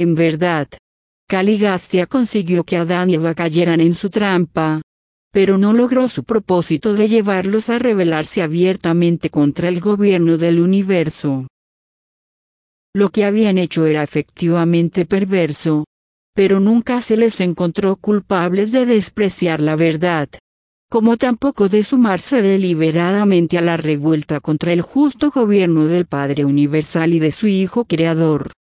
En verdad, Caligastia consiguió que Adán y Eva cayeran en su trampa, pero no logró su propósito de llevarlos a rebelarse abiertamente contra el gobierno del universo. Lo que habían hecho era efectivamente perverso, pero nunca se les encontró culpables de despreciar la verdad, como tampoco de sumarse deliberadamente a la revuelta contra el justo gobierno del Padre Universal y de su Hijo Creador.